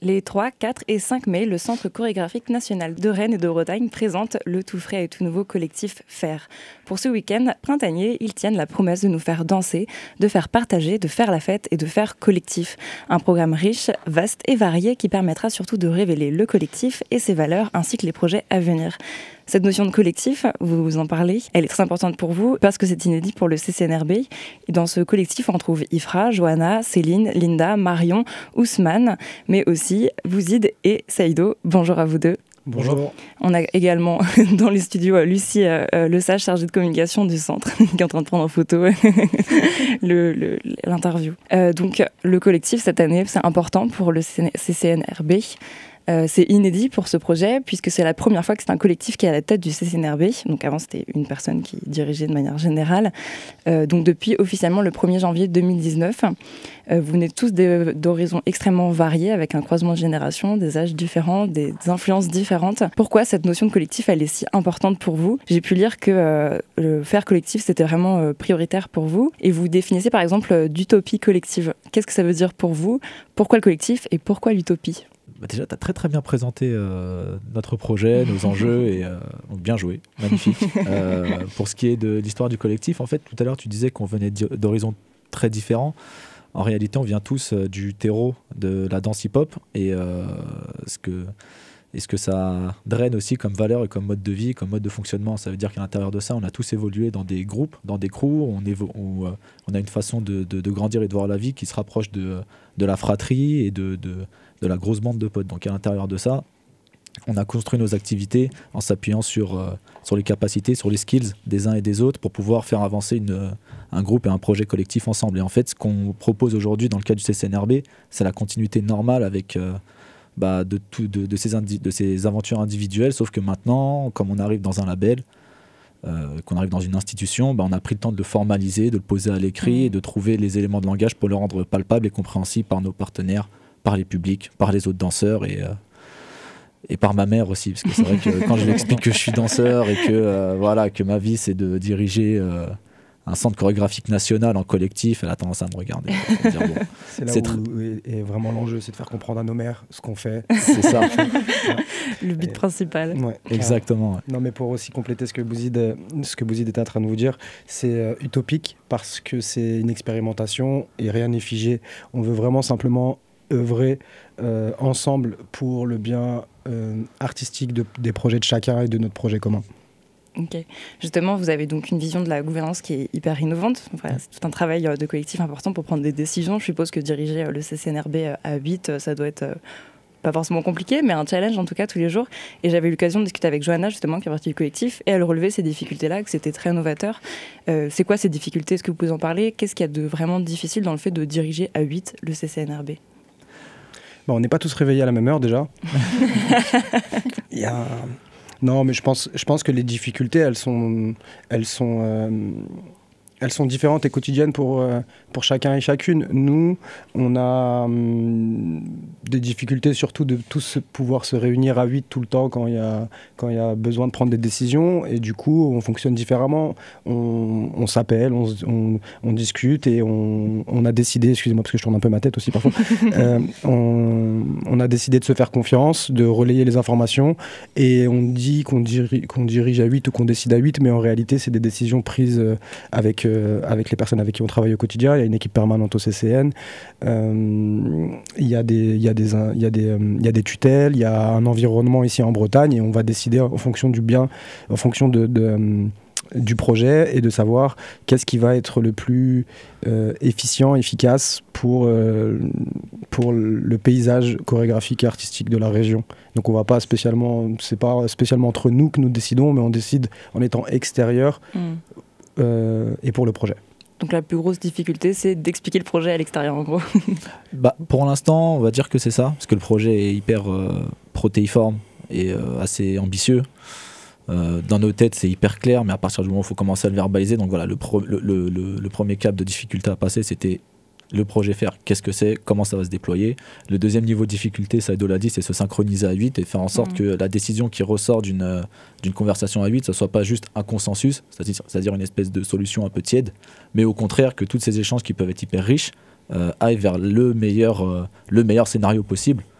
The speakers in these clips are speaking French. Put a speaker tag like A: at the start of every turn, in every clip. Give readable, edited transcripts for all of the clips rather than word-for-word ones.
A: Les 3, 4 et 5 mai, le Centre chorégraphique national de Rennes et de Bretagne présente le tout frais et tout nouveau collectif Faire. Pour ce week-end printanier, ils tiennent la promesse de nous faire danser, de faire partager, de faire la fête et de faire collectif. Un programme riche, vaste et varié qui permettra surtout de révéler le collectif et ses valeurs ainsi que les projets à venir. Cette notion de collectif, vous en parlez, elle est très importante pour vous parce que c'est inédit pour le CCNRB. Et dans ce collectif, on trouve Ifra, Johanna, Céline, Linda, Marion, Ousmane, mais aussi Bouzid et Saïdo. Bonjour à vous deux.
B: Bonjour.
A: On a également dans les studios Lucie Lesage, chargée de communication du centre, qui est en train de prendre en photo l'interview. Donc le collectif cette année, c'est important pour le CCNRB. C'est inédit pour ce projet puisque c'est la première fois que c'est un collectif qui est à la tête du CCNRB. Donc avant c'était une personne qui dirigeait de manière générale. Donc depuis officiellement le 1er janvier 2019, vous venez tous d'horizons extrêmement variés avec un croisement de générations, des âges différents, des influences différentes. Pourquoi cette notion de collectif elle est si importante pour vous ? J'ai pu lire que le faire collectif c'était vraiment prioritaire pour vous et vous définissez par exemple d'utopie collective. Qu'est-ce que ça veut dire pour vous ? Pourquoi le collectif et pourquoi l'utopie ?
B: Déjà, tu as très très bien présenté notre projet, nos enjeux, et bien joué, magnifique. Pour ce qui est de l'histoire du collectif, en fait, tout à l'heure, tu disais qu'on venait d'horizons très différents. En réalité, on vient tous du terreau de la danse hip-hop, et ce que ça draine aussi comme valeur et comme mode de vie, comme mode de fonctionnement. Ça veut dire qu'à l'intérieur de ça, on a tous évolué dans des groupes, dans des crews, où on a une façon de grandir et de voir la vie qui se rapproche de la fratrie et de la grosse bande de potes. Donc à l'intérieur de ça, on a construit nos activités en s'appuyant sur les capacités, sur les skills des uns et des autres pour pouvoir faire avancer un groupe et un projet collectif ensemble. Et en fait, ce qu'on propose aujourd'hui dans le cadre du CCNRB, c'est la continuité normale avec de ces aventures individuelles, sauf que maintenant, comme on arrive dans un label, qu'on arrive dans une institution, on a pris le temps de le formaliser, de le poser à l'écrit et de trouver les éléments de langage pour le rendre palpable et compréhensible par nos partenaires, par les publics, par les autres danseurs et par ma mère aussi, parce que c'est vrai que quand je lui explique que je suis danseur et que ma vie c'est de diriger un centre chorégraphique national en collectif, elle a tendance à me regarder. Dire, bon,
C: c'est là où est vraiment l'enjeu, c'est de faire comprendre à nos mères ce qu'on fait.
B: C'est ça.
A: Le but principal.
C: Ouais,
B: exactement. Ouais.
C: Non, mais pour aussi compléter ce que Bouzid était en train de vous dire, c'est utopique parce que c'est une expérimentation et rien n'est figé. On veut vraiment simplement œuvrer ensemble pour le bien artistique des projets de chacun et de notre projet commun.
A: Ok. Justement, vous avez donc une vision de la gouvernance qui est hyper innovante. Enfin, c'est tout un travail de collectif important pour prendre des décisions. Je suppose que diriger le CCNRB à 8, ça doit être pas forcément compliqué, mais un challenge en tout cas tous les jours. Et j'avais eu l'occasion de discuter avec Johanna, justement, qui est partie du collectif, et elle relevait ces difficultés-là, que c'était très novateur. C'est quoi ces difficultés ? Est-ce que vous pouvez en parler ? Qu'est-ce qu'il y a de vraiment difficile dans le fait de diriger à 8 le CCNRB ?
C: On n'est pas tous réveillés à la même heure déjà. Non, mais je pense que les difficultés, elles sont différentes et quotidiennes pour chacun et chacune. Nous, on a des difficultés surtout de tous pouvoir se réunir à 8 tout le temps quand il y a besoin de prendre des décisions. Et du coup, on fonctionne différemment. On s'appelle, on discute et on a décidé, excusez-moi parce que je tourne un peu ma tête aussi parfois, on a décidé de se faire confiance, de relayer les informations et on dit qu'on dirige à 8 ou qu'on décide à 8, mais en réalité, c'est des décisions prises avec les personnes avec qui on travaille au quotidien. Il y a une équipe permanente au CCN, il y a des tutelles, il y a un environnement ici en Bretagne et on va décider en fonction du bien, en fonction du projet et de savoir qu'est-ce qui va être le plus efficient, efficace pour le paysage chorégraphique et artistique de la région. Donc on va pas spécialement, c'est pas spécialement entre nous que nous décidons, mais on décide en étant extérieur et pour le projet.
A: Donc la plus grosse difficulté, c'est d'expliquer le projet à l'extérieur, en gros.
B: Pour l'instant, on va dire que c'est ça, parce que le projet est hyper protéiforme et assez ambitieux. Dans nos têtes, c'est hyper clair, mais à partir du moment où il faut commencer à le verbaliser, donc voilà, le premier cap de difficulté à passer, c'était le projet faire, qu'est-ce que c'est, comment ça va se déployer. Le deuxième niveau de difficulté, Saïdo l'a dit, c'est se synchroniser à 8 et faire en sorte que la décision qui ressort d'une conversation à 8, ça ne soit pas juste un consensus, c'est-à-dire une espèce de solution un peu tiède, mais au contraire que tous ces échanges qui peuvent être hyper riches aillent vers le meilleur scénario possible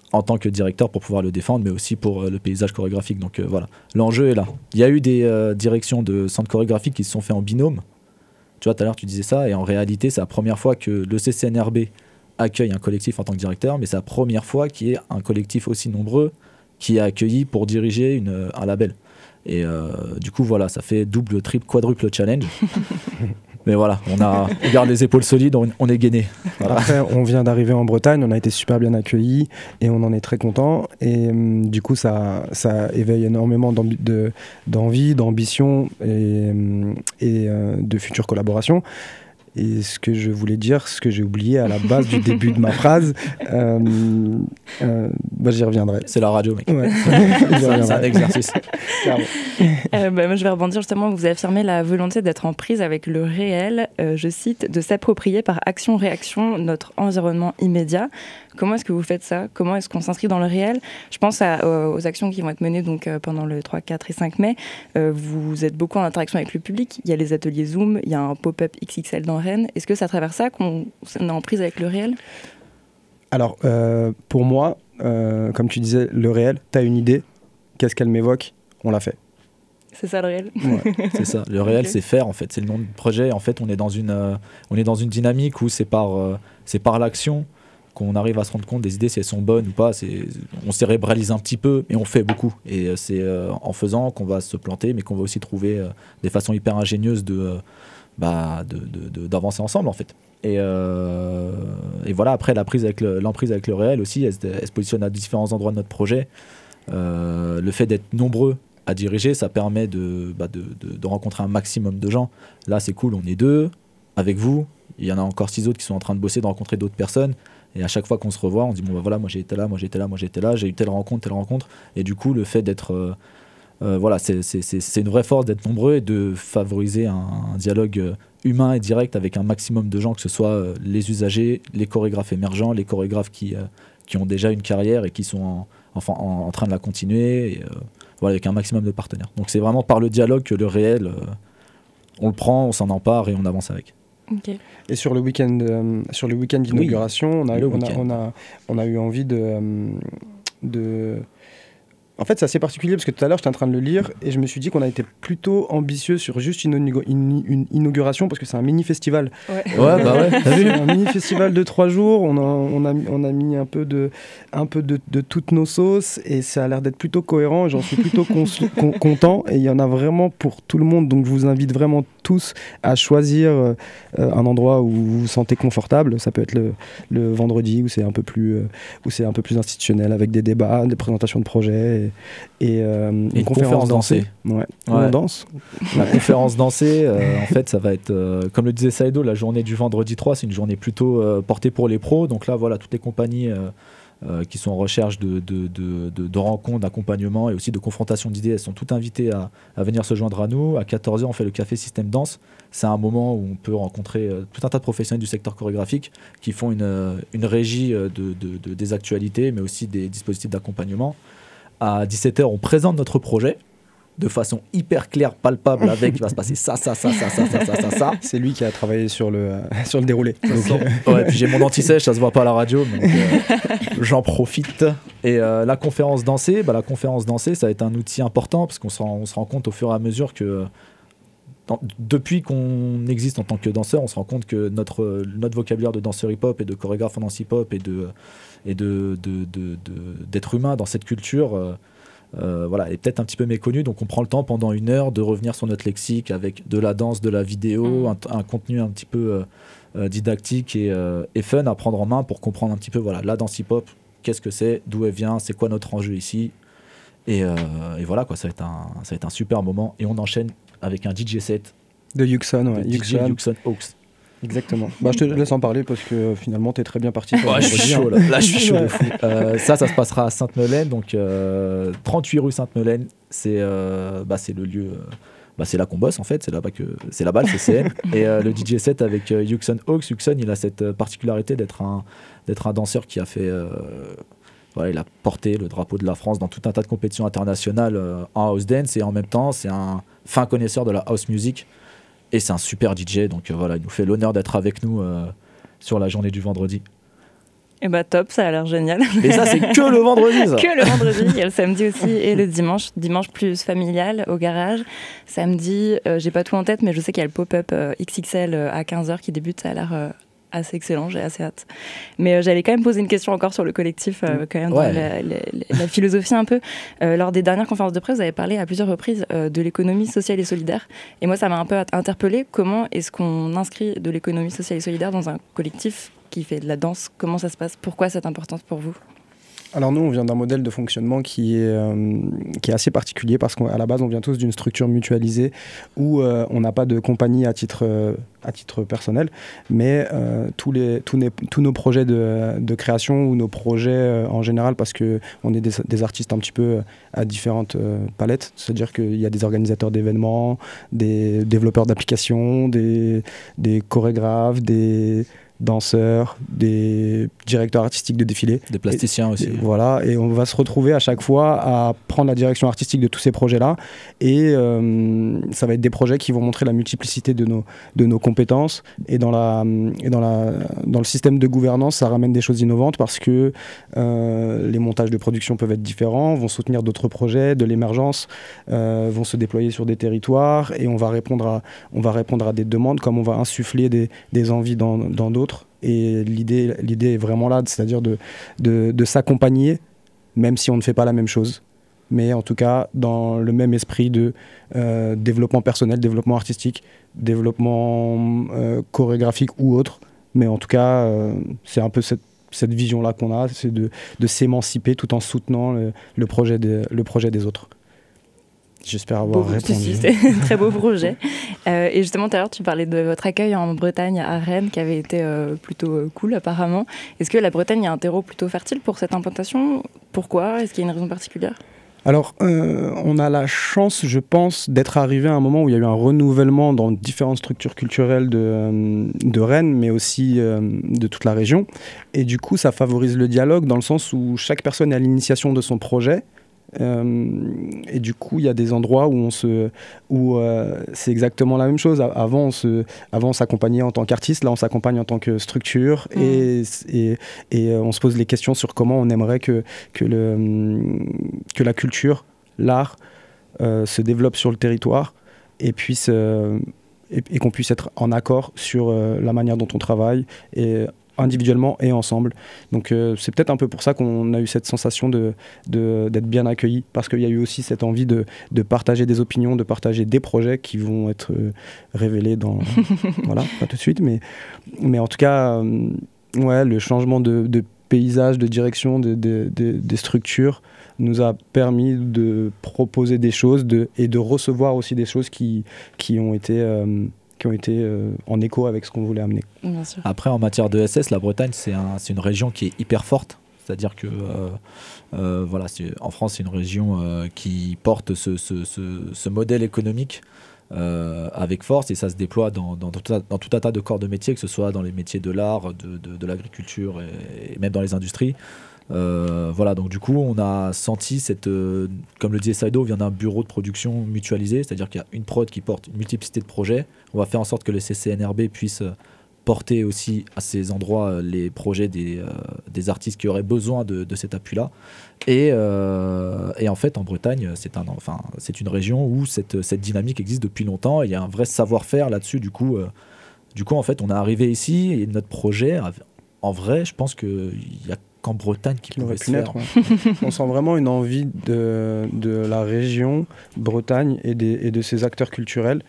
B: en tant que directeur pour pouvoir le défendre, mais aussi pour le paysage chorégraphique. Donc voilà, l'enjeu est là. Il y a eu des directions de centres chorégraphiques qui se sont fait en binôme. Tu vois, tout à l'heure tu disais ça, et en réalité c'est la première fois que le CCNRB accueille un collectif en tant que directeur, mais c'est la première fois qu'il y ait un collectif aussi nombreux qui est accueilli pour diriger un label. Et du coup voilà, ça fait double, triple, quadruple challenge. Mais voilà, on garde les épaules solides, on est gainé. Voilà.
C: Après, on vient d'arriver en Bretagne, on a été super bien accueillis et on en est très content. Et du coup, ça éveille énormément d'envie, d'ambition et de futures collaborations. Et ce que je voulais dire, ce que j'ai oublié à la base du début de ma phrase, j'y reviendrai.
B: C'est la radio, mec.
C: Ouais.
B: C'est un exercice.
A: Moi, je vais rebondir justement. Vous affirmez la volonté d'être en prise avec le réel, je cite, de s'approprier par action-réaction notre environnement immédiat. Comment est-ce que vous faites ça ? Comment est-ce qu'on s'inscrit dans le réel ? Je pense aux actions qui vont être menées donc, pendant le 3, 4 et 5 mai. Vous êtes beaucoup en interaction avec le public. Il y a les ateliers Zoom, il y a un pop-up XXL dans Rennes. Est-ce que c'est à travers ça qu'on est en prise avec le réel ?
C: Alors, pour moi, comme tu disais, le réel, tu as une idée, qu'est-ce qu'elle m'évoque ? On l'a fait.
A: C'est ça le réel ?
C: Ouais.
B: C'est ça. Le réel,
A: Okay.
B: c'est faire en fait. C'est le nom du projet. En fait, on est dans une dynamique où c'est par l'action qu'on arrive à se rendre compte des idées si elles sont bonnes ou pas. On cérébralise un petit peu, mais on fait beaucoup. Et c'est en faisant qu'on va se planter, mais qu'on va aussi trouver des façons hyper ingénieuses d'avancer ensemble en fait. Et voilà, après l'emprise avec le réel aussi, elle se positionne à différents endroits de notre projet. Le fait d'être nombreux à diriger, ça permet de rencontrer un maximum de gens. Là, c'est cool, on est 2 avec vous. Il y en a encore 6 autres qui sont en train de bosser, de rencontrer d'autres personnes. Et à chaque fois qu'on se revoit, on dit bon, voilà, moi j'ai été là, j'ai eu telle rencontre. Et du coup, le fait d'être voilà, c'est une vraie force d'être nombreux et de favoriser un dialogue humain et direct avec un maximum de gens, que ce soit les usagers, les chorégraphes émergents, les chorégraphes qui ont déjà une carrière et qui sont en train de la continuer, et, voilà, avec un maximum de partenaires. Donc c'est vraiment par le dialogue que le réel, on le prend, on s'en empare et on avance avec.
A: Okay.
C: Et sur le week-end d'inauguration, on a eu envie de... En fait, c'est assez particulier parce que tout à l'heure, j'étais en train de le lire et je me suis dit qu'on a été plutôt ambitieux sur juste une inauguration parce que c'est un mini-festival.
A: Ouais,
B: t'as vu ?
C: Un mini-festival de 3 jours. On a mis un peu de toutes nos sauces et ça a l'air d'être plutôt cohérent. J'en suis plutôt content et il y en a vraiment pour tout le monde. Donc, je vous invite vraiment tous à choisir un endroit où vous vous sentez confortable. Ça peut être le vendredi où c'est un peu plus institutionnel avec des débats, des présentations de projets et une conférence dansée. Ouais. On danse.
B: La conférence dansée, en fait, ça va être, comme le disait Saïdo, la journée du vendredi 3, c'est une journée plutôt portée pour les pros. Donc là, voilà, toutes les compagnies qui sont en recherche de rencontres, d'accompagnement et aussi de confrontation d'idées, elles sont toutes invitées à venir se joindre à nous. À 14h, on fait le café Système Danse. C'est un moment où on peut rencontrer tout un tas de professionnels du secteur chorégraphique qui font une régie des actualités, mais aussi des dispositifs d'accompagnement. À 17h, on présente notre projet de façon hyper claire, palpable, avec il va se passer ça.
C: C'est lui qui a travaillé sur le déroulé.
B: Ouais, puis j'ai mon anti-sèche, ça se voit pas à la radio, donc j'en profite. Et la conférence dansée, ça va être un outil important parce qu'on se rend compte au fur et à mesure que depuis qu'on existe en tant que danseur, on se rend compte que notre vocabulaire de danseur hip-hop et de chorégraphe en danse hip-hop et d'être humain dans cette culture est peut-être un petit peu méconnu. Donc on prend le temps pendant 1 heure de revenir sur notre lexique avec de la danse, de la vidéo, un contenu un petit peu didactique et fun à prendre en main pour comprendre un petit peu la danse hip-hop, qu'est-ce que c'est, d'où elle vient, c'est quoi notre enjeu ici. Et voilà, quoi, ça va être un super moment. Et on enchaîne avec un DJ set
C: de Yuxon,
B: Yuxon Hawks.
C: Exactement. Je te laisse en parler parce que finalement t'es très bien parti.
B: Je suis chaud là. Je suis chaud de fou. Ça se passera à Sainte-Melaine, donc 38 rue Sainte-Melaine. C'est le lieu. C'est là qu'on bosse en fait. C'est là-bas le CCN. Et le DJ set avec Yuxon Hawks. Yuxon, il a cette particularité d'être un danseur qui a fait. Il a porté le drapeau de la France dans tout un tas de compétitions internationales en house dance, et en même temps c'est un fin connaisseur de la house music et c'est un super DJ, donc il nous fait l'honneur d'être avec nous sur la journée du vendredi.
A: Et bah top, ça a l'air génial.
B: Et ça, c'est que le vendredi, ça.
A: Que le vendredi, il y a le samedi aussi et le dimanche. Dimanche plus familial au garage. Samedi, j'ai pas tout en tête, mais je sais qu'il y a le pop-up XXL à 15h qui débute. Ça a l'air assez excellent, j'ai assez hâte. Mais j'allais quand même poser une question encore sur le collectif, quand même dans la philosophie un peu. Lors des dernières conférences de presse, vous avez parlé à plusieurs reprises de l'économie sociale et solidaire. Et moi, ça m'a un peu interpellée. Comment est-ce qu'on inscrit de l'économie sociale et solidaire dans un collectif qui fait de la danse? Comment ça se passe? Pourquoi cette importance pour vous?
C: Alors nous, on vient d'un modèle de fonctionnement qui est assez particulier parce qu'à la base, on vient tous d'une structure mutualisée où on n'a pas de compagnie à titre personnel, mais tous nos projets de création ou nos projets en général, parce qu'on est des artistes un petit peu à différentes palettes, c'est-à-dire qu'il y a des organisateurs d'événements, des développeurs d'applications, des chorégraphes, des danseurs, des directeurs artistiques de défilés.
B: Des plasticiens aussi.
C: Voilà, et on va se retrouver à chaque fois à prendre la direction artistique de tous ces projets-là. Et ça va être des projets qui vont montrer la multiplicité de nos compétences. Et dans le système de gouvernance, ça ramène des choses innovantes parce que les montages de production peuvent être différents, vont soutenir d'autres projets, de l'émergence, vont se déployer sur des territoires et on va répondre à des demandes comme on va insuffler des envies dans d'autres. Et l'idée est vraiment là, c'est-à-dire de s'accompagner, même si on ne fait pas la même chose. Mais en tout cas, dans le même esprit de développement personnel, développement artistique, développement chorégraphique ou autre. Mais en tout cas, c'est un peu cette vision-là qu'on a, c'est de s'émanciper tout en soutenant le projet des autres. J'espère avoir répondu.
A: C'est un très beau projet. Et justement, tout à l'heure, tu parlais de votre accueil en Bretagne, à Rennes, qui avait été plutôt cool apparemment. Est-ce que la Bretagne est un terreau plutôt fertile pour cette implantation? Pourquoi? Est-ce qu'il y a une raison particulière?
C: Alors, on a la chance, je pense, d'être arrivé à un moment où il y a eu un renouvellement dans différentes structures culturelles de Rennes, mais aussi de toute la région. Et du coup, ça favorise le dialogue dans le sens où chaque personne est à l'initiation de son projet. Et du coup, il y a des endroits où c'est exactement la même chose. Avant, on s'accompagnait en tant qu'artiste, là, on s'accompagne en tant que structure et on se pose les questions sur comment on aimerait que la culture, l'art se développe sur le territoire et qu'on puisse être en accord sur la manière dont on travaille et individuellement et ensemble. Donc c'est peut-être un peu pour ça qu'on a eu cette sensation d'être bien accueillis, parce qu'il y a eu aussi cette envie de partager des opinions, de partager des projets qui vont être révélés dans... voilà, pas tout de suite, mais en tout cas, le changement de paysage, de direction des structures nous a permis de proposer des choses et de recevoir aussi des choses qui ont été en écho avec ce qu'on voulait amener.
A: Bien sûr.
B: Après, en matière de SS, la Bretagne, c'est une région qui est hyper forte. C'est-à-dire que en France, c'est une région qui porte ce modèle économique avec force, et ça se déploie dans tout un tas de corps de métiers, que ce soit dans les métiers de l'art, de l'agriculture et même dans les industries. Donc du coup on a senti comme le disait Saido, vient d'un bureau de production mutualisé, c'est-à-dire qu'il y a une prod qui porte une multiplicité de projets. On va faire en sorte que le CCNRB puisse porter aussi à ces endroits les projets des artistes qui auraient besoin de cet appui-là. Et en fait, en Bretagne, c'est une région où cette dynamique existe depuis longtemps. Il y a un vrai savoir-faire là-dessus. Du coup, en fait, on est arrivé ici et notre projet, en vrai, je pense qu'il y a qu'en Bretagne qui pouvait se faire.
C: On sent vraiment une envie de la région Bretagne et de ses acteurs culturels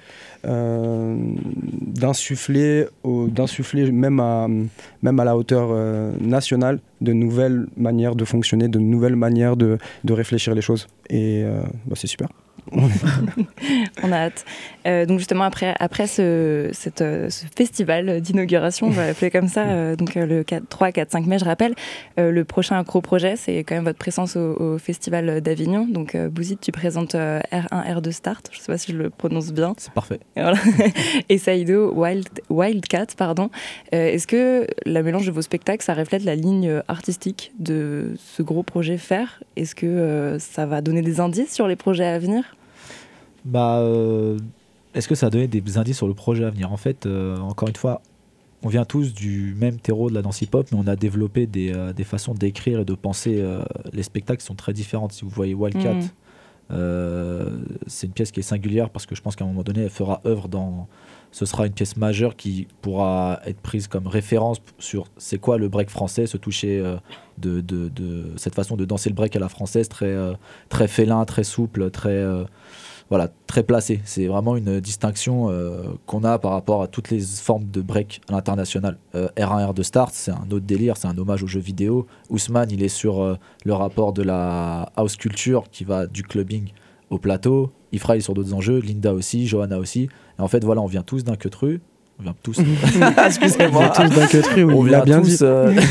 C: d'insuffler même à la hauteur nationale de nouvelles manières de fonctionner, de nouvelles manières de réfléchir les choses. Et c'est super.
A: On a hâte. Donc justement, après ce festival d'inauguration, on va l'appeler comme ça, donc le 3, 4, 5 mai, je rappelle, le prochain gros projet, c'est quand même votre présence au Festival d'Avignon. Donc Bouzid, tu présentes R1, R2 Start, je ne sais pas si je le prononce bien.
B: C'est parfait.
A: Et, voilà. Et Saido, Wildcat, pardon. Est-ce que la mélange de vos spectacles, ça reflète la ligne artistique de ce gros projet Faire? Est-ce que ça va donner des indices sur les projets à venir?
B: Est-ce que ça a donné des indices sur le projet à venir? En fait, encore une fois, on vient tous du même terreau de la danse hip-hop, mais on a développé des façons d'écrire et de penser les spectacles qui sont très différentes. Si vous voyez Wildcat, c'est une pièce qui est singulière parce que je pense qu'à un moment donné, elle fera œuvre ce sera une pièce majeure qui pourra être prise comme référence sur c'est quoi le break français, se toucher de cette façon de danser le break à la française, très félin, très souple, très placé. C'est vraiment une distinction qu'on a par rapport à toutes les formes de break à l'international. R1, R2 Start, c'est un autre délire, c'est un hommage aux jeux vidéo. Ousmane, il est sur le rapport de la house culture qui va du clubbing au plateau. Ifra, il est sur d'autres enjeux, Linda aussi, Johanna aussi. Et en fait, voilà, on vient tous d'un queutru. On vient tous. Excusez-moi.
C: On vient tous d'un queutru, oui,
B: on
C: il a bien dit.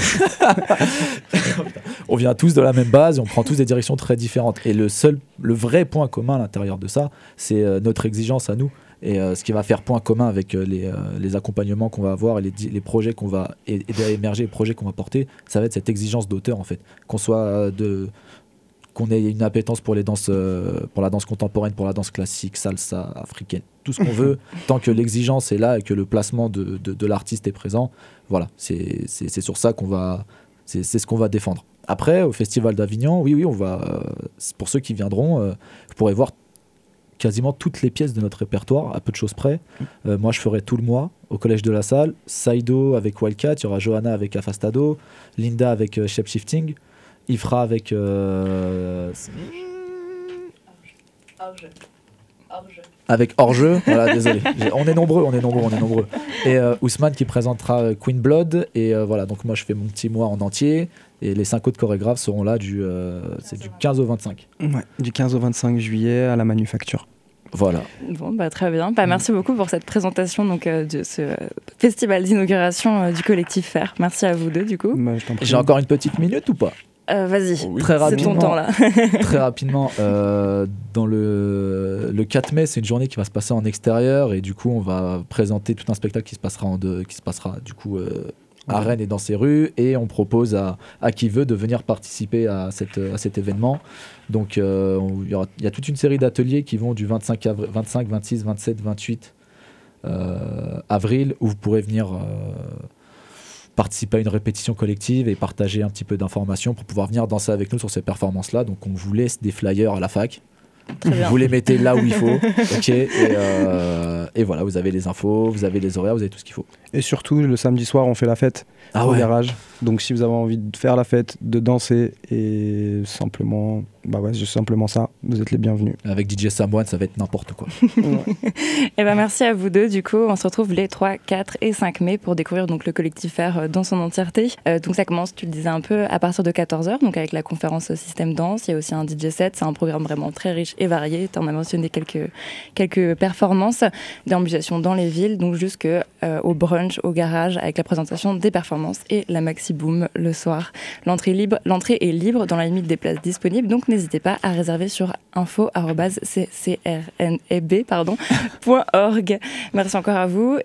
B: On vient tous de la même base et on prend tous des directions très différentes. Et le vrai point commun à l'intérieur de ça, c'est notre exigence à nous. Et ce qui va faire point commun avec les accompagnements qu'on va avoir et les projets qu'on va aider à émerger, les projets qu'on va porter, ça va être cette exigence d'auteur en fait. Qu'on ait une appétence pour la danse contemporaine, pour la danse classique, salsa, africaine, tout ce qu'on veut, tant que l'exigence est là et que le placement de l'artiste est présent, voilà, c'est sur ça c'est ce qu'on va défendre. Après, au Festival d'Avignon, oui, on va, pour ceux qui viendront, vous pourrez voir quasiment toutes les pièces de notre répertoire, à peu de choses près. Moi, je ferai tout le mois au Collège de la Salle, Saido avec Wildcat, il y aura Johanna avec Afastado, Linda avec Shape Shifting, Ifra avec avec hors-jeu, voilà, désolé. On est nombreux. Et Ousmane qui présentera Queen Blood. Et voilà, donc moi je fais mon petit mois en entier. Et les 5 autres chorégraphes seront là du 15 au 25.
C: Ouais, du 15 au 25 juillet à la Manufacture.
B: Voilà.
A: Bon, très bien. Merci beaucoup pour cette présentation de ce festival d'inauguration du collectif Faire. Merci à vous deux, du coup.
B: J'ai encore une petite minute ou pas ?
A: Vas-y,
B: très
A: c'est ton temps là.
B: Très rapidement, dans le 4 mai, c'est une journée qui va se passer en extérieur et du coup, on va présenter tout un spectacle qui se passera du coup à Rennes et dans ses rues et on propose à qui veut de venir participer à cet événement. Donc, il y a toute une série d'ateliers qui vont du 25, 26, 27, 28 avril où vous pourrez venir participer à une répétition collective et partager un petit peu d'informations pour pouvoir venir danser avec nous sur ces performances-là. Donc on vous laisse des flyers à la fac. Vous les mettez là où il faut. Okay, et voilà, vous avez les infos, vous avez les horaires, vous avez tout ce qu'il faut.
C: Et surtout, le samedi soir, on fait la fête au garage. Donc si vous avez envie de faire la fête, de danser et simplement ça, vous êtes les bienvenus.
B: Avec DJ Samoine, ça va être n'importe quoi.
A: Et merci à vous deux. Du coup, on se retrouve les 3, 4 et 5 mai pour découvrir donc, le collectif Faire dans son entièreté. Donc ça commence, tu le disais un peu, à partir de 14h, donc avec la conférence Système Danse. Il y a aussi un DJ set. C'est un programme vraiment très riche et varié. Tu en as mentionné quelques performances, déambulations dans les villes, donc jusqu'au brunch, au garage, avec la présentation des performances et la maxi boom le soir. L'entrée est libre dans la limite des places disponibles, donc n'hésitez pas à réserver sur info@ccrneb.org. Merci encore à vous